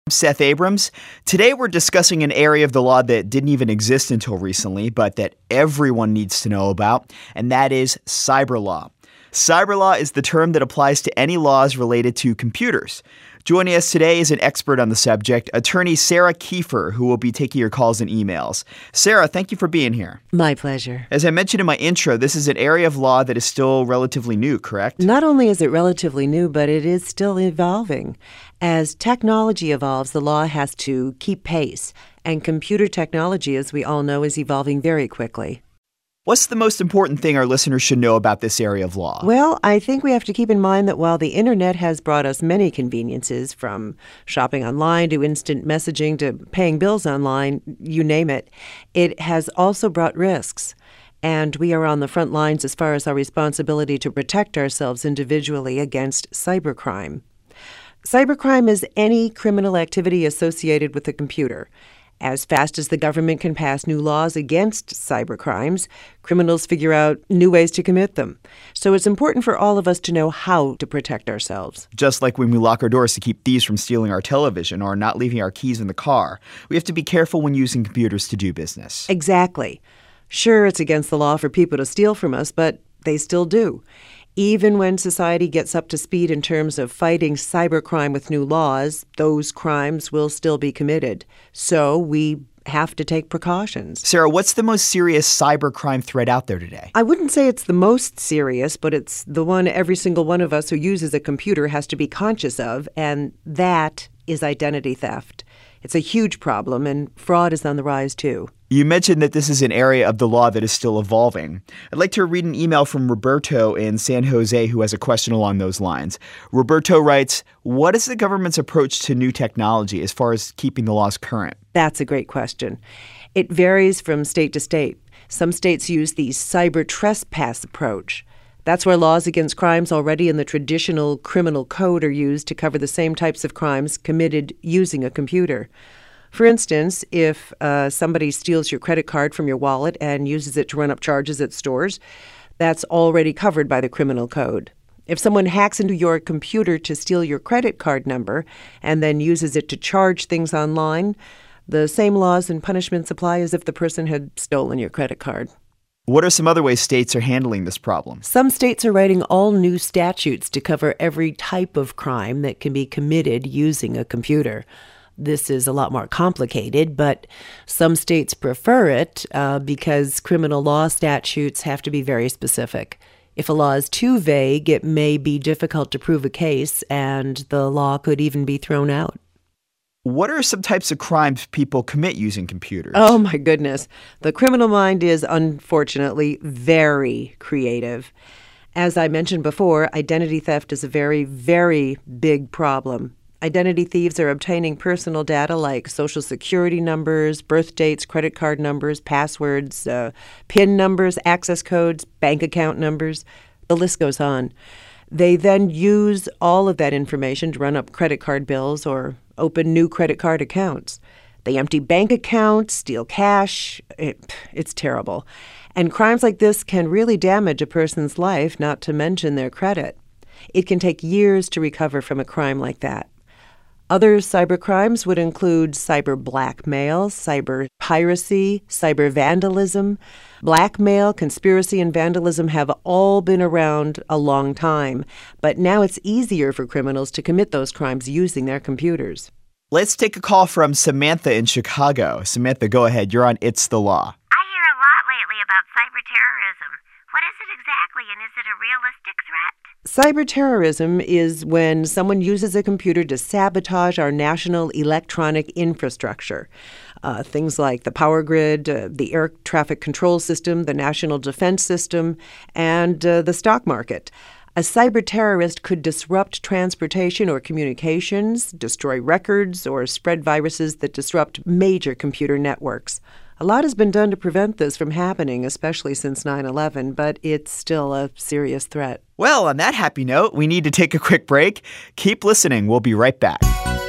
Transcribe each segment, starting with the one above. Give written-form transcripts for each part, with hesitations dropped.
Seth Abrams. Today we're discussing an area of the law that didn't even exist until recently, but that everyone needs to know about, and that is cyber law. Cyber law is the term that applies to any laws related to computers. Joining us today is an expert on the subject, attorney Sarah Kiefer, who will be taking your calls and emails. Sarah, thank you for being here. My pleasure. As I mentioned in my intro, this is an area of law that is still relatively new, correct? Not only is it relatively new, but it is still evolving. As technology evolves, the law has to keep pace. And computer technology, as we all know, is evolving very quickly. What's the most important thing our listeners should know about this area of law? Well, I think we have to keep in mind that while the internet has brought us many conveniences, from shopping online to instant messaging to paying bills online, you name it, it has also brought risks. And we are on the front lines as far as our responsibility to protect ourselves individually against cybercrime. Cybercrime is any criminal activity associated with a computer. As fast as the government can pass new laws against cybercrimes, criminals figure out new ways to commit them. So it's important for all of us to know how to protect ourselves. Just like when we lock our doors to keep thieves from stealing our television or not leaving our keys in the car, we have to be careful when using computers to do business. Exactly. Sure, it's against the law for people to steal from us, but they still do. Even when society gets up to speed in terms of fighting cybercrime with new laws, those crimes will still be committed. So we have to take precautions. Sarah, what's the most serious cybercrime threat out there today? I wouldn't say it's the most serious, but it's the one every single one of us who uses a computer has to be conscious of, and that is identity theft. It's a huge problem, and fraud is on the rise, too. You mentioned that this is an area of the law that is still evolving. I'd like to read an email from Roberto in San Jose who has a question along those lines. Roberto writes, what is the government's approach to new technology as far as keeping the laws current? That's a great question. It varies from state to state. Some states use the cyber trespass approach. That's where laws against crimes already in the traditional criminal code are used to cover the same types of crimes committed using a computer. For instance, if somebody steals your credit card from your wallet and uses it to run up charges at stores, that's already covered by the criminal code. If someone hacks into your computer to steal your credit card number and then uses it to charge things online, the same laws and punishments apply as if the person had stolen your credit card. What are some other ways states are handling this problem? Some states are writing all new statutes to cover every type of crime that can be committed using a computer. This is a lot more complicated, but some states prefer it because criminal law statutes have to be very specific. If a law is too vague, it may be difficult to prove a case, and the law could even be thrown out. What are some types of crimes people commit using computers? Oh, my goodness. The criminal mind is, unfortunately, very creative. As I mentioned before, identity theft is a very, very big problem. Identity thieves are obtaining personal data like Social Security numbers, birth dates, credit card numbers, passwords, PIN numbers, access codes, bank account numbers. The list goes on. They then use all of that information to run up credit card bills or open new credit card accounts. They empty bank accounts, steal cash. It's terrible. And crimes like this can really damage a person's life, not to mention their credit. It can take years to recover from a crime like that. Other cybercrimes would include cyber blackmail, cyber piracy, cyber vandalism. Blackmail, conspiracy, and vandalism have all been around a long time, but now it's easier for criminals to commit those crimes using their computers. Let's take a call from Samantha in Chicago. Samantha, go ahead. You're on It's the Law. I hear a lot lately about cyber terrorism. What is it exactly, and is it a realistic threat? Cyber terrorism is when someone uses a computer to sabotage our national electronic infrastructure. Things like the power grid, the air traffic control system, the national defense system, and the stock market. A cyber terrorist could disrupt transportation or communications, destroy records, or spread viruses that disrupt major computer networks. A lot has been done to prevent this from happening, especially since 9/11, but it's still a serious threat. Well, on that happy note, we need to take a quick break. Keep listening. We'll be right back.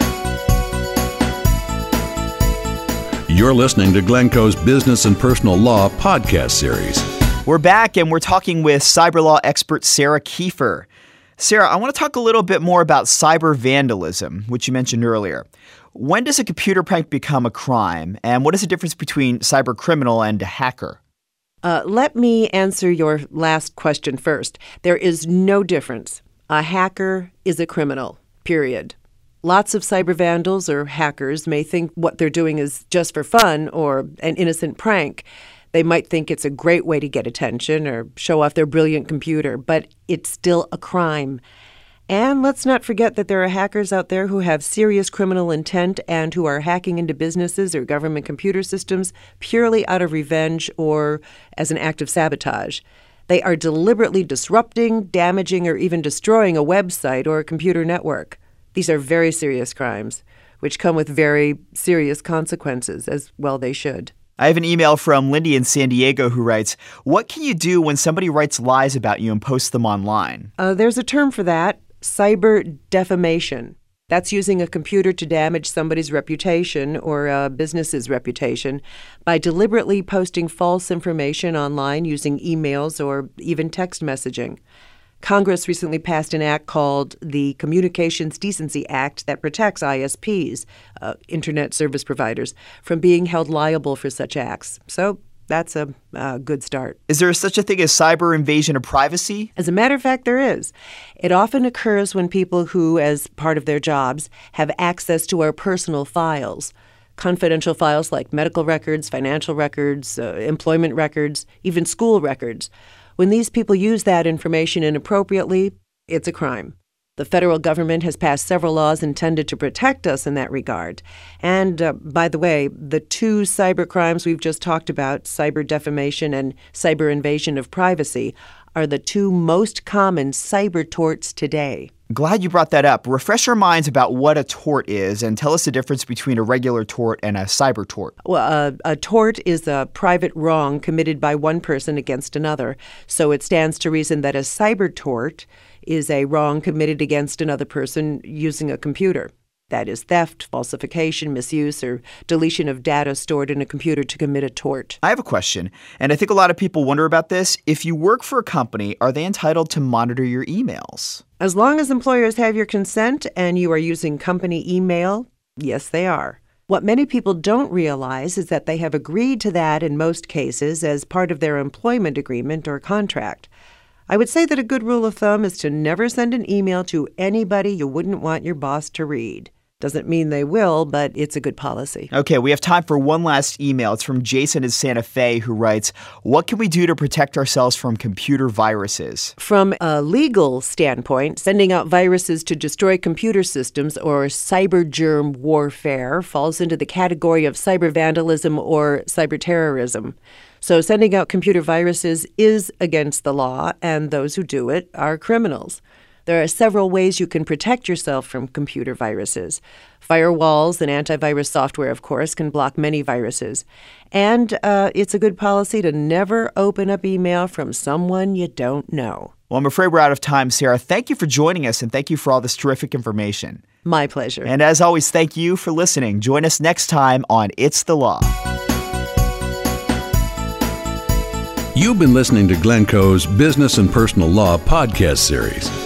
You're listening to Glencoe's Business and Personal Law podcast series. We're back, and we're talking with cyber law expert Sarah Kiefer. Sarah, I want to talk a little bit more about cyber vandalism, which you mentioned earlier. When does a computer prank become a crime? And what is the difference between cyber criminal and a hacker? Let me answer your last question first. There is no difference. A hacker is a criminal, period. Lots of cyber vandals or hackers may think what they're doing is just for fun or an innocent prank. They might think it's a great way to get attention or show off their brilliant computer, but it's still a crime. And let's not forget that there are hackers out there who have serious criminal intent and who are hacking into businesses or government computer systems purely out of revenge or as an act of sabotage. They are deliberately disrupting, damaging, or even destroying a website or a computer network. These are very serious crimes, which come with very serious consequences, as well they should. I have an email from Lindy in San Diego who writes, what can you do when somebody writes lies about you and posts them online? There's a term for that. Cyber defamation. That's using a computer to damage somebody's reputation or a business's reputation by deliberately posting false information online using emails or even text messaging. Congress recently passed an act called the Communications Decency Act that protects ISPs, Internet Service Providers, from being held liable for such acts. So that's a good start. Is there such a thing as cyber invasion of privacy? As a matter of fact, there is. It often occurs when people who, as part of their jobs, have access to our personal files. Confidential files like medical records, financial records, employment records, even school records. When these people use that information inappropriately, it's a crime. The federal government has passed several laws intended to protect us in that regard. And, by the way, the two cyber crimes we've just talked about, cyber defamation and cyber invasion of privacy, are the two most common cyber torts today. Glad you brought that up. Refresh our minds about what a tort is and tell us the difference between a regular tort and a cyber tort. Well, a tort is a private wrong committed by one person against another. So it stands to reason that a cyber tort is a wrong committed against another person using a computer. That is theft, falsification, misuse, or deletion of data stored in a computer to commit a tort. I have a question, and I think a lot of people wonder about this. If you work for a company, are they entitled to monitor your emails? As long as employers have your consent and you are using company email, yes, they are. What many people don't realize is that they have agreed to that in most cases as part of their employment agreement or contract. I would say that a good rule of thumb is to never send an email to anybody you wouldn't want your boss to read. Doesn't mean they will, but it's a good policy. Okay, we have time for one last email. It's from Jason in Santa Fe who writes, what can we do to protect ourselves from computer viruses? From a legal standpoint, sending out viruses to destroy computer systems or cyber germ warfare falls into the category of cyber vandalism or cyber terrorism. So sending out computer viruses is against the law, and those who do it are criminals. There are several ways you can protect yourself from computer viruses. Firewalls and antivirus software, of course, can block many viruses. And it's a good policy to never open up email from someone you don't know. Well, I'm afraid we're out of time, Sarah. Thank you for joining us, and thank you for all this terrific information. My pleasure. And as always, thank you for listening. Join us next time on It's the Law. You've been listening to Glencoe's Business and Personal Law podcast series.